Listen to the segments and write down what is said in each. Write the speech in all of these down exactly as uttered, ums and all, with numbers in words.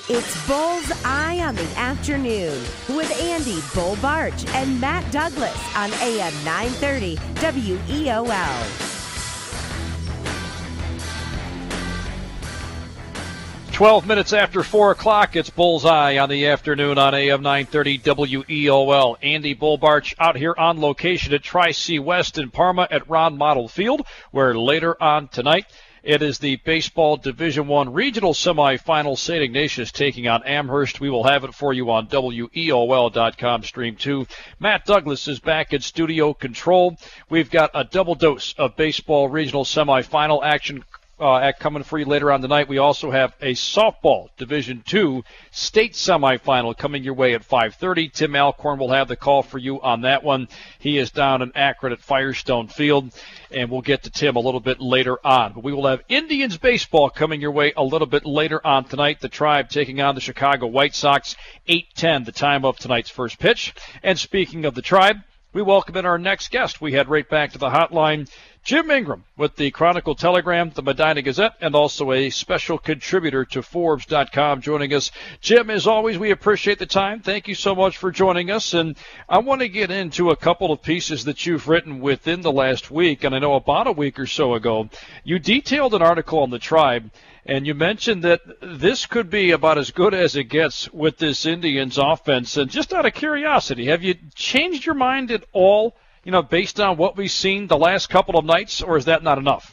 It's Bull's Eye on the Afternoon with Andy Bull Barch and Matt Douglas on A M nine thirty W E O L. twelve minutes after four o'clock, it's Bullseye on the afternoon on A M nine thirty W E O L. Andy Bull Barch out here on location at Tri-C West in Parma at Ron Model Field, where later on tonight it is the Baseball Division I Regional Semifinal. Saint Ignatius taking on Amherst. We will have it for you on W E O L dot com stream two. Matt Douglas is back at studio control. We've got a double dose of baseball regional semifinal action Uh, at coming for you later on tonight. We also have a softball Division two state semifinal coming your way at five thirty. Tim Alcorn will have the call for you on that one. He is down in Akron at Firestone Field, and we'll get to Tim a little bit later on. But we will have Indians baseball coming your way a little bit later on tonight. The Tribe taking on the Chicago White Sox, eight ten, the time of tonight's first pitch. And speaking of the Tribe, we welcome in our next guest. We head right back to the hotline. Jim Ingram with the Chronicle Telegram, the Medina Gazette, and also a special contributor to Forbes dot com joining us. Jim, as always, we appreciate the time. Thank you so much for joining us. And I want to get into a couple of pieces that you've written within the last week. And I know about a week or so ago, you detailed an article on the Tribe, and you mentioned that this could be about as good as it gets with this Indians offense. And just out of curiosity, have you changed your mind at all, you know, based on what we've seen the last couple of nights, or is that not enough?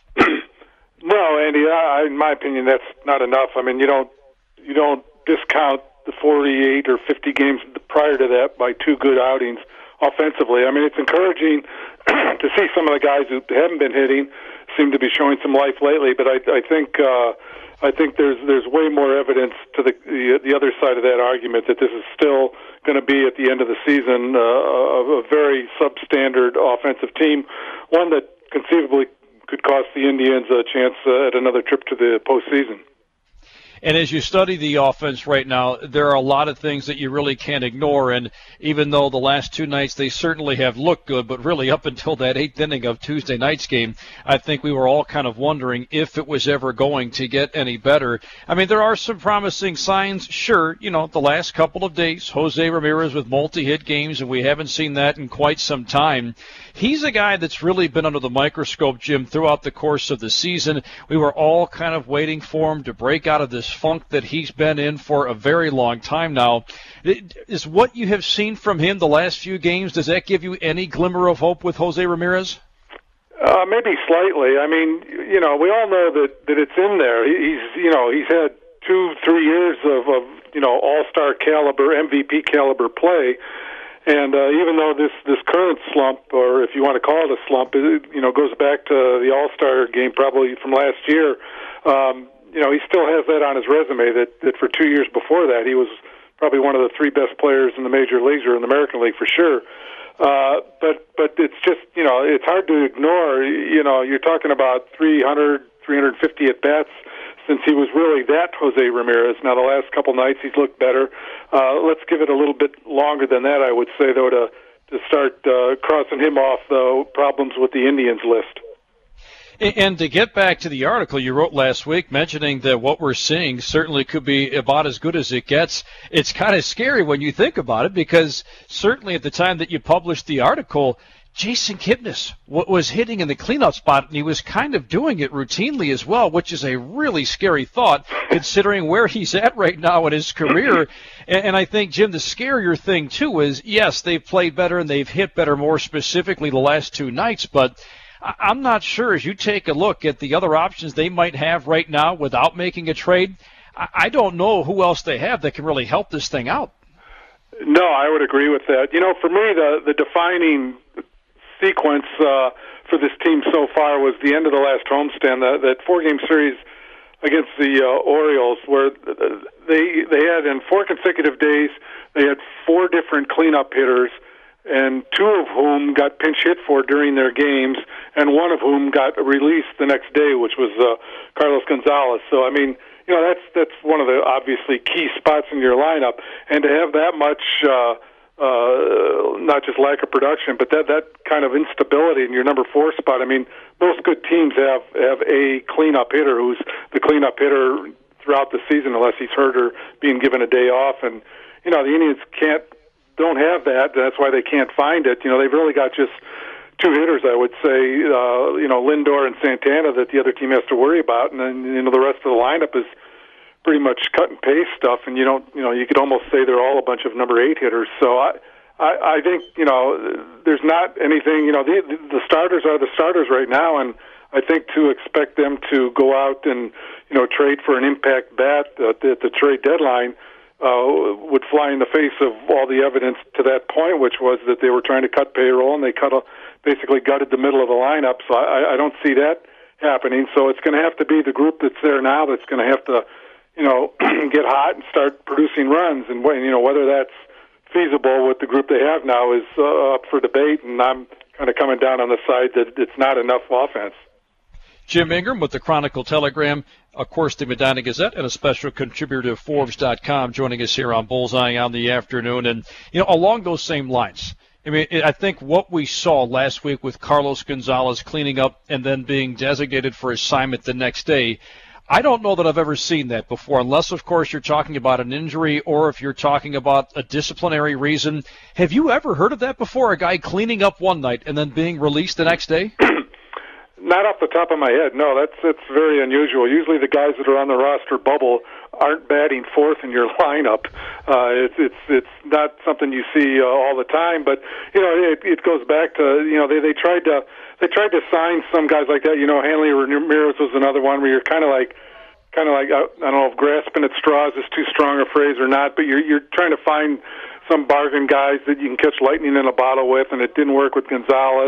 No, Andy, I, in my opinion, that's not enough. I mean, you don't you don't discount the forty-eight or fifty games prior to that by two good outings offensively. I mean, it's encouraging to see some of the guys who haven't been hitting seem to be showing some life lately, but I, I think uh, I think there's there's way more evidence to the, the the other side of that argument that this is still going to be at the end of the season uh, a, a very substandard offensive team, one that conceivably could cost the Indians a chance uh, at another trip to the postseason. And as you study the offense right now, there are a lot of things that you really can't ignore. And even though the last two nights they certainly have looked good, but really up until that eighth inning of Tuesday night's game, I think we were all kind of wondering if it was ever going to get any better. I mean, there are some promising signs. Sure, you know, the last couple of days, Jose Ramirez with multi-hit games, and we haven't seen that in quite some time. He's a guy that's really been under the microscope, Jim, throughout the course of the season. We were all kind of waiting for him to break out of this funk that he's been in for a very long time now. Is what you have seen from him the last few games, does that give you any glimmer of hope with Jose Ramirez? Uh, maybe slightly. I mean, you know, we all know that, that it's in there. He's, you know, he's had two, three years of, of you know, all-star caliber, M V P caliber play. And uh, even though this, this current slump, or if you want to call it a slump, it, you know, goes back to the All-Star game probably from last year, um, you know, he still has that on his resume that, that for two years before that, he was probably one of the three best players in the major leagues or in the American League for sure. Uh, but, but it's just, you know, it's hard to ignore. You know, you're talking about three hundred, three hundred fifty at-bats since he was really that Jose Ramirez. Now, the last couple nights he's looked better. Uh, let's give it a little bit longer than that, I would say, though, to, to start uh, crossing him off the problems with the Indians list. And to get back to the article you wrote last week mentioning that what we're seeing certainly could be about as good as it gets, it's kind of scary when you think about it, because certainly at the time that you published the article, Jason Kipnis was hitting in the cleanup spot, and he was kind of doing it routinely as well, which is a really scary thought considering where he's at right now in his career. And I think, Jim, the scarier thing, too, is, yes, they've played better and they've hit better more specifically the last two nights, but I'm not sure as you take a look at the other options they might have right now without making a trade, I don't know who else they have that can really help this thing out. No, I would agree with that. You know, for me, the, the defining sequence uh, for this team so far was the end of the last homestand, that, that four-game series against the uh, Orioles, where they they had in four consecutive days, they had four different cleanup hitters, and two of whom got pinch hit for during their games, and one of whom got released the next day, which was uh, Carlos Gonzalez. So, I mean, you know, that's that's one of the obviously key spots in your lineup, and to have that much uh, uh, not just lack of production, but that, that kind of instability in your number four spot. I mean, most good teams have, have a cleanup hitter who's the cleanup hitter throughout the season unless he's hurt or being given a day off. And you know, the Indians can't don't have that. That's why they can't find it. You know, they've really got just two hitters, I would say. Uh, you know, Lindor and Santana that the other team has to worry about, and then you know the rest of the lineup is pretty much cut and paste stuff. And you don't, you know, you could almost say they're all a bunch of number eight hitters. So I. I, I think, you know, there's not anything, you know, the, the starters are the starters right now, and I think to expect them to go out and, you know, trade for an impact bat at the, at the trade deadline uh, would fly in the face of all the evidence to that point, which was that they were trying to cut payroll, and they cut a, basically gutted the middle of the lineup. So I, I don't see that happening. So it's going to have to be the group that's there now that's going to have to, you know, get hot and start producing runs, and, you know, whether that's feasible with the group they have now is uh, up for debate, and I'm kind of coming down on the side that it's not enough offense. Jim Ingram with the Chronicle Telegram, of course the Medina Gazette, and a special contributor to Forbes dot com, joining us here on Bullseye on the afternoon. And, you know, along those same lines, I mean, I think what we saw last week with Carlos Gonzalez cleaning up and then being designated for assignment the next day, I don't know that I've ever seen that before, unless, of course, you're talking about an injury or if you're talking about a disciplinary reason. Have you ever heard of that before, a guy cleaning up one night and then being released the next day? Not off the top of my head, no. That's that's very unusual. Usually the guys that are on the roster bubble aren't batting fourth in your lineup. Uh, it's it's it's not something you see uh, all the time. But you know, it, it goes back to you know they they tried to they tried to sign some guys like that. You know, Hanley Ramirez was another one where you're kind of like kind of like I don't know if grasping at straws is too strong a phrase or not, but you're you're trying to find some bargain guys that you can catch lightning in a bottle with, and it didn't work with Gonzalez.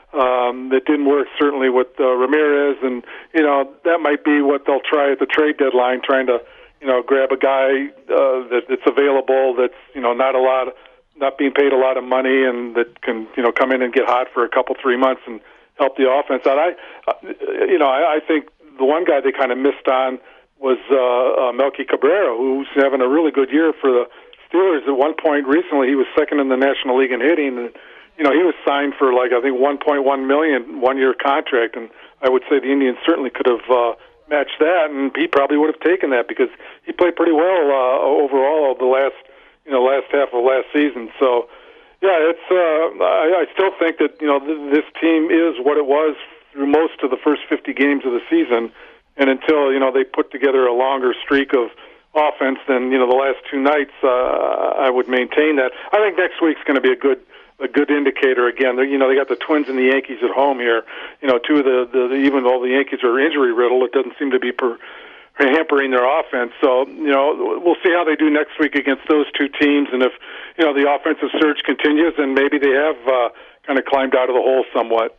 Um, that didn't work certainly with uh, Ramirez, and you know that might be what they'll try at the trade deadline, trying to you know grab a guy uh, that, that's available, that's you know not a lot, not being paid a lot of money, and that can you know come in and get hot for a couple three months and help the offense out. I, uh, you know, I, I think the one guy they kind of missed on was uh, uh, Melky Cabrera, who's having a really good year for the Steelers. At one point recently, he was second in the National League in hitting, and you know, he was signed for like I think one point one million dollars one-year contract, and I would say the Indians certainly could have uh, matched that, and he probably would have taken that because he played pretty well uh, overall the last you know last half of last season. So, yeah, it's uh, I, I still think that you know th- this team is what it was through most of the first fifty games of the season, and until you know they put together a longer streak of offense than you know the last two nights, uh, I would maintain that. I think next week's going to be a good. a good indicator again. They're, you know, they got the Twins and the Yankees at home here. You know, two of the, the, the even though the Yankees are injury riddled, it doesn't seem to be per, hampering their offense. So, you know, we'll see how they do next week against those two teams. And if, you know, the offensive surge continues, then maybe they have uh, kind of climbed out of the hole somewhat.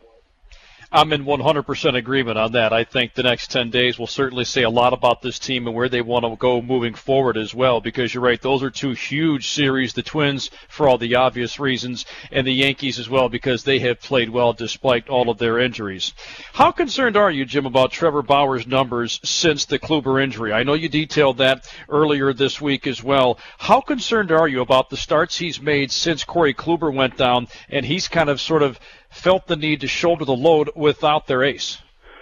I'm in one hundred percent agreement on that. I think the next ten days will certainly say a lot about this team and where they want to go moving forward as well, because you're right, those are two huge series, the Twins for all the obvious reasons, and the Yankees as well because they have played well despite all of their injuries. How concerned are you, Jim, about Trevor Bauer's numbers since the Kluber injury? I know you detailed that earlier this week as well. How concerned are you about the starts he's made since Corey Kluber went down and he's kind of sort of felt the need to shoulder the load without their ace?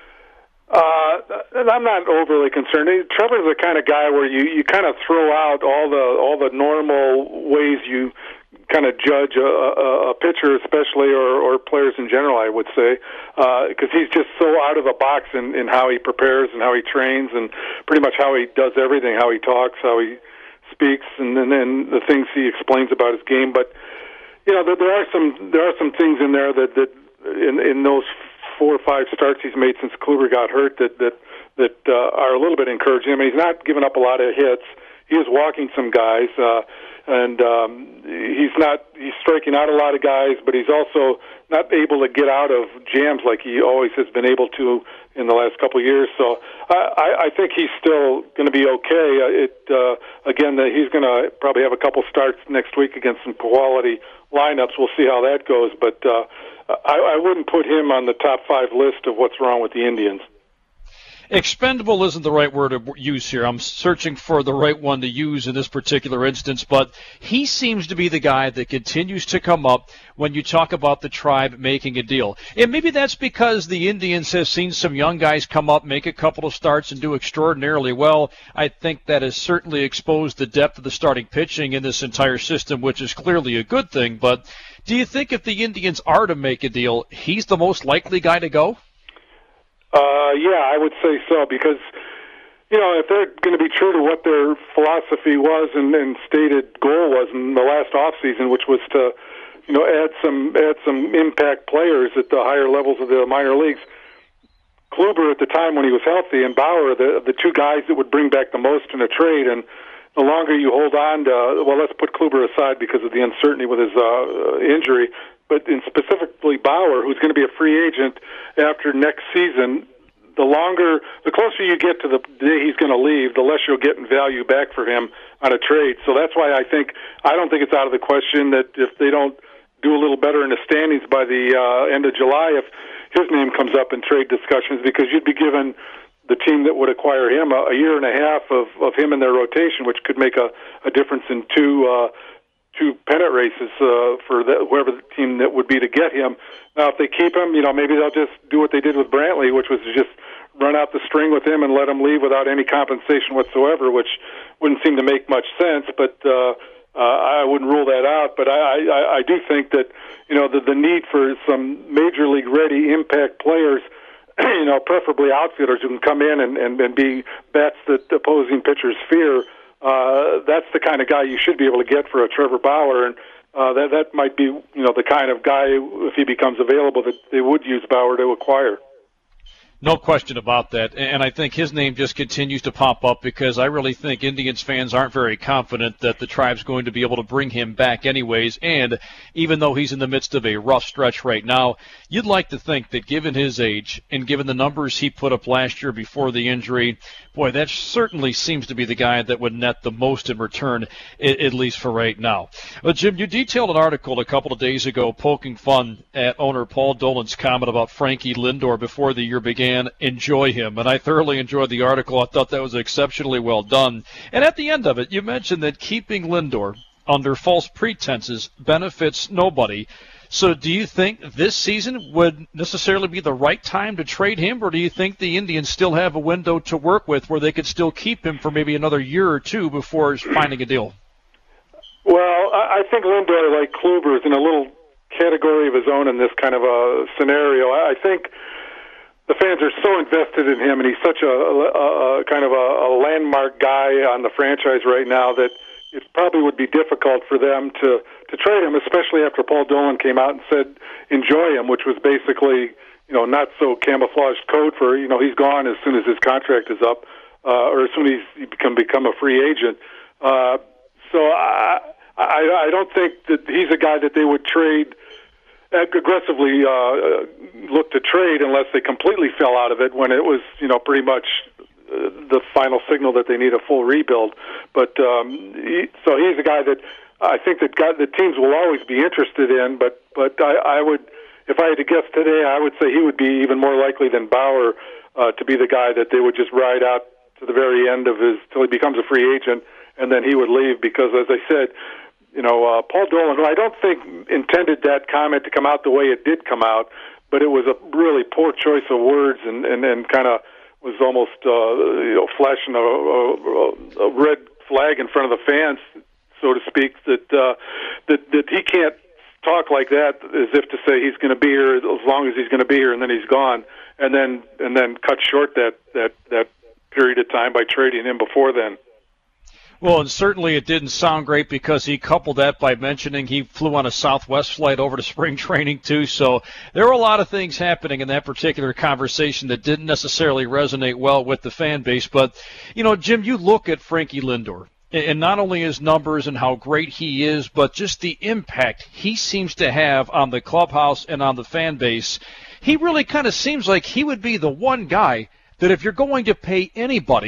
Uh, I'm not overly concerned. Trevor's the kind of guy where you, you kind of throw out all the all the normal ways you kind of judge a, a, a pitcher, especially, or, or players in general, I would say, because uh, he's just so out of the box in, in how he prepares and how he trains and pretty much how he does everything, how he talks, how he speaks, and then, then the things he explains about his game. But you know, there, there are some there are some things in there that, that in in those four or five starts he's made since Kluber got hurt that that that uh, are a little bit encouraging. I mean, he's not giving up a lot of hits. He is walking some guys, uh, and um, he's not he's striking out a lot of guys, but he's also not able to get out of jams like he always has been able to in the last couple of years. So I, I think he's still going to be okay. It uh, again, that he's going to probably have a couple starts next week against some quality lineups. We'll see how that goes, but uh, I, I wouldn't put him on the top five list of what's wrong with the Indians. expendable isn't the right word to use here. I'm searching for the right one to use in this particular instance, but he seems to be the guy that continues to come up when you talk about the Tribe making a deal. And maybe that's because the Indians have seen some young guys come up, make a couple of starts, and do extraordinarily well. I think that has certainly exposed the depth of the starting pitching in this entire system, which is clearly a good thing. But do you think if the Indians are to make a deal, he's the most likely guy to go? Uh, yeah, I would say so, because, you know, if they're going to be true to what their philosophy was and, and stated goal was in the last offseason, which was to, you know, add some add some impact players at the higher levels of the minor leagues, Kluber at the time when he was healthy and Bauer, the the two guys that would bring back the most in a trade. And the longer you hold on to, well, let's put Kluber aside because of the uncertainty with his uh, injury, but in specifically Bauer, who's going to be a free agent after next season, the longer, the closer you get to the day he's going to leave, the less you'll get in value back for him on a trade. So that's why I think, I don't think it's out of the question that if they don't do a little better in the standings by the uh, end of July, if his name comes up in trade discussions, because you'd be given the team that would acquire him a, a year and a half of, of him in their rotation, which could make a, a difference in two uh, two pennant races uh, for the, whoever the team that would be to get him. Now, if they keep him, you know, maybe they'll just do what they did with Brantley, which was to just run out the string with him and let him leave without any compensation whatsoever, which wouldn't seem to make much sense. But uh, uh, I wouldn't rule that out. But I, I, I do think that, you know, the, the need for some major league ready impact players, you know, preferably outfielders who can come in and, and, and be bats that opposing pitchers fear. Uh, that's the kind of guy you should be able to get for a Trevor Bauer, and uh, that that might be, you know, the kind of guy, if he becomes available, that they would use Bauer to acquire. No question about that, and I think his name just continues to pop up because I really think Indians fans aren't very confident that the Tribe's going to be able to bring him back anyways, and even though he's in the midst of a rough stretch right now, you'd like to think that given his age and given the numbers he put up last year before the injury, boy, that certainly seems to be the guy that would net the most in return, at least for right now. Well, Jim, you detailed an article a couple of days ago poking fun at owner Paul Dolan's comment about Frankie Lindor before the year began. Enjoy him, and I thoroughly enjoyed the article. I thought that was exceptionally well done. And at the end of it, you mentioned that keeping Lindor under false pretenses benefits nobody. So do you think this season would necessarily be the right time to trade him, or do you think the Indians still have a window to work with where they could still keep him for maybe another year or two before finding a deal? Well, I think Lindor, like Kluber, is in a little category of his own in this kind of a scenario. I think the fans are so invested in him, and he's such a, a, a kind of a, a landmark guy on the franchise right now that it probably would be difficult for them to, to trade him, especially after Paul Dolan came out and said, enjoy him, which was basically, you know, not so camouflaged code for, you know, he's gone as soon as his contract is up, uh, or as soon as he can become a free agent. Uh, so I, I, I don't think that he's a guy that they would trade aggressively uh, look to trade unless they completely fell out of it when it was, you know, pretty much uh, the final signal that they need a full rebuild. But um, he, so he's a guy that I think that guy, the teams will always be interested in. But but I, I would, if I had to guess today, I would say he would be even more likely than Bauer uh, to be the guy that they would just ride out to the very end of his till he becomes a free agent, and then he would leave because, as I said, you know, uh, Paul Dolan, who I don't think intended that comment to come out the way it did come out, but it was a really poor choice of words and, and, and kind of was almost, uh, you know, flashing a, a, a red flag in front of the fans, so to speak, that, uh, that, that he can't talk like that as if to say he's going to be here as long as he's going to be here and then he's gone, and then, and then cut short that, that, that period of time by trading him before then. Well, and certainly it didn't sound great because he coupled that by mentioning he flew on a Southwest flight over to spring training, too. So there were a lot of things happening in that particular conversation that didn't necessarily resonate well with the fan base. But, you know, Jim, you look at Frankie Lindor, and not only his numbers and how great he is, but just the impact he seems to have on the clubhouse and on the fan base. He really kind of seems like he would be the one guy that if you're going to pay anybody,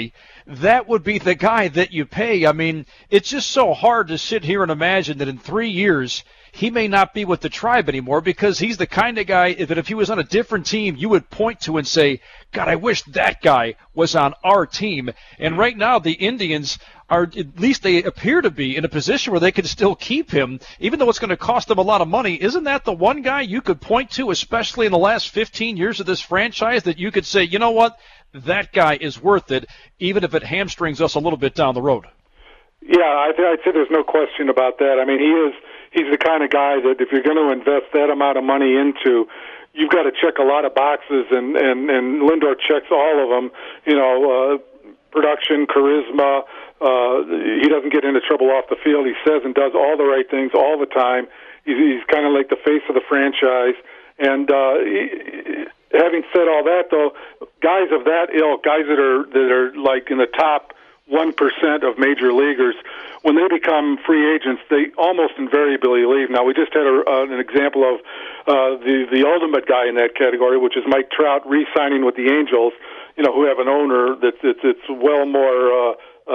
that would be the guy that you pay. I mean, it's just so hard to sit here and imagine that in three years he may not be with the Tribe anymore, because he's the kind of guy that if he was on a different team, you would point to and say, God, I wish that guy was on our team. And right now the Indians are, at least they appear to be, in a position where they can still keep him, even though it's going to cost them a lot of money. Isn't that the one guy you could point to, especially in the last fifteen years of this franchise, that you could say, you know what, that guy is worth it, even if it hamstrings us a little bit down the road? Yeah, I th- I'd say there's no question about that. I mean, he is he's the kind of guy that if you're going to invest that amount of money into, you've got to check a lot of boxes, and, and, and Lindor checks all of them. You know, uh, production, charisma. Uh, he doesn't get into trouble off the field. He says and does all the right things all the time. He's, he's kind of like the face of the franchise. And uh, he, having said all that, though, guys of that ilk, guys that are that are like in the top one percent of major leaguers, when they become free agents, they almost invariably leave. Now, we just had a, uh, an example of uh, the the ultimate guy in that category, which is Mike Trout re-signing with the Angels, you know, who have an owner that's it's, it's well more uh,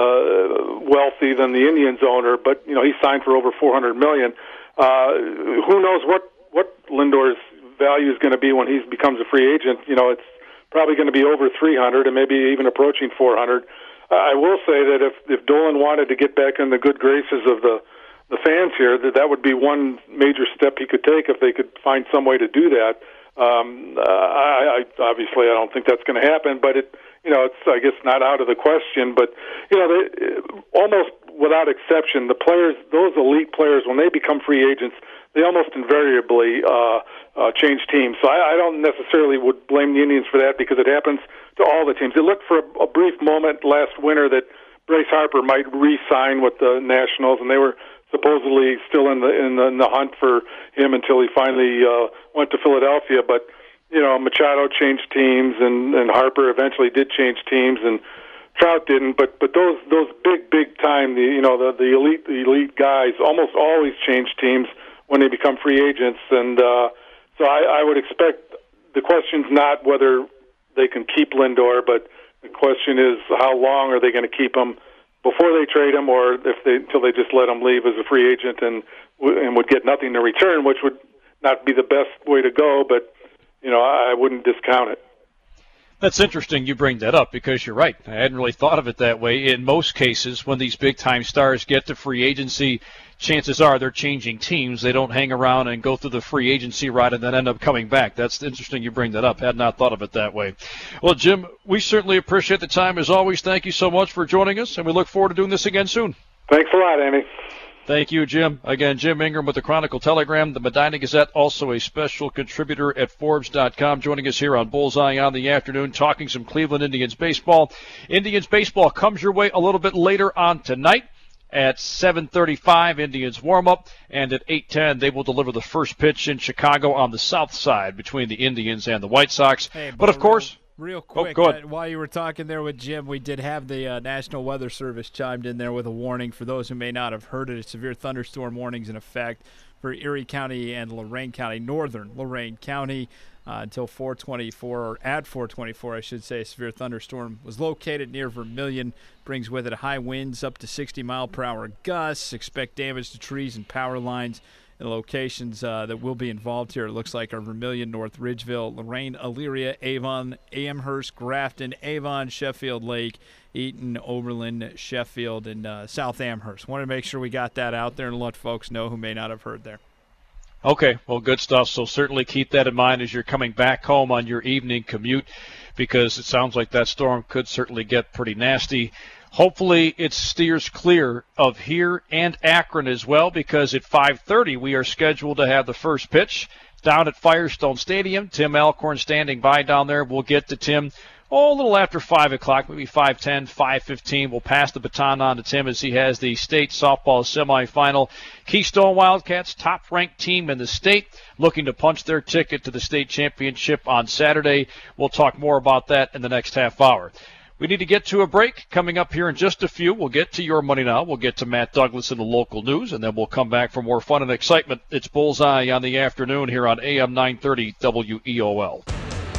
uh, wealthy than the Indians owner, but you know he signed for over four hundred million dollars. Uh, who knows what what Lindor's value is going to be when he becomes a free agent? You know, it's probably going to be over three hundred and maybe even approaching four hundred. I will say that if if Dolan wanted to get back in the good graces of the the fans here, that that would be one major step he could take if they could find some way to do that. Um, uh, I, I obviously I don't think that's going to happen, but it you know it's I guess not out of the question. But you know, they, almost without exception, the players, those elite players, when they become free agents, they almost invariably uh, uh, change teams. So I, I don't necessarily would blame the Indians for that, because it happens to all the teams. It looked for a, a brief moment last winter that Bryce Harper might re-sign with the Nationals, and they were supposedly still in the in the, in the hunt for him until he finally uh, went to Philadelphia. But you know, Machado changed teams, and, and Harper eventually did change teams, and Trout didn't. But but those those big big time the you know the the elite the elite guys almost always change teams when they become free agents, and uh, so I, I would expect the question's not whether they can keep Lindor, but the question is how long are they going to keep him before they trade him, or if they until they just let him leave as a free agent and and would get nothing in return, which would not be the best way to go, but you know I wouldn't discount it. That's interesting you bring that up, because you're right. I hadn't really thought of it that way. In most cases, when these big-time stars get to free agency, chances are they're changing teams. They don't hang around and go through the free agency ride and then end up coming back. That's interesting you bring that up. Had not thought of it that way. Well, Jim, we certainly appreciate the time as always. Thank you so much for joining us, and we look forward to doing this again soon. Thanks a lot, Andy. Thank you, Jim. Again, Jim Ingram with the Chronicle Telegram, the Medina Gazette, also a special contributor at Forbes dot com, joining us here on Bullseye on the afternoon, talking some Cleveland Indians baseball. Indians baseball comes your way a little bit later on tonight at seven thirty-five, Indians warm-up, and at eight ten they will deliver the first pitch in Chicago on the south side between the Indians and the White Sox. Hey, but, of course... Real quick, oh, uh, while you were talking there with Jim, we did have the uh, National Weather Service chimed in there with a warning for those who may not have heard it. A severe thunderstorm warnings in effect for Erie County and Lorain County, northern Lorain County, uh, until four twenty-four, or at four twenty-four, I should say. A severe thunderstorm was located near Vermilion, brings with it high winds up to sixty mile per hour gusts. Expect damage to trees and power lines. The locations uh, that will be involved here, it looks like, are Vermilion, North Ridgeville, Lorain, Elyria, Avon, Amherst, Grafton, Avon, Sheffield Lake, Eaton, Oberlin, Sheffield, and uh, South Amherst. Want to make sure we got that out there and let folks know who may not have heard there. Okay, well, good stuff. So certainly keep that in mind as you're coming back home on your evening commute, because it sounds like that storm could certainly get pretty nasty. Hopefully it steers clear of here and Akron as well, because at five thirty we are scheduled to have the first pitch down at Firestone Stadium. Tim Alcorn standing by down there. We'll get to Tim oh, a little after five o'clock, maybe five ten, five fifteen. We'll pass the baton on to Tim as he has the state softball semifinal. Keystone Wildcats, top-ranked team in the state, looking to punch their ticket to the state championship on Saturday. We'll talk more about that in the next half hour. We need to get to a break. Coming up here in just a few, we'll get to Your Money Now. We'll get to Matt Douglas in the local news, and then we'll come back for more fun and excitement. It's Bullseye on the afternoon here on A M nine thirty W E O L.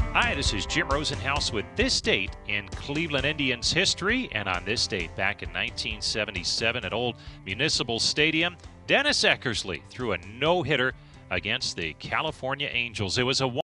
Hi, this is Jim Rosenhaus with this date in Cleveland Indians history. And on this date, back in nineteen seventy-seven at Old Municipal Stadium, Dennis Eckersley threw a no-hitter against the California Angels. It was a